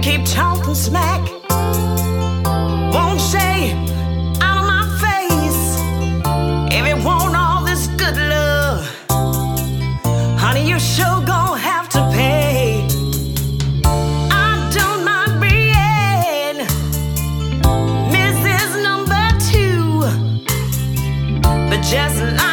keep talking smack. Won't say out of my face if you want all this good love. Honey, you sure gon' have to pay. I don't mind being Mrs. Number 2, but just not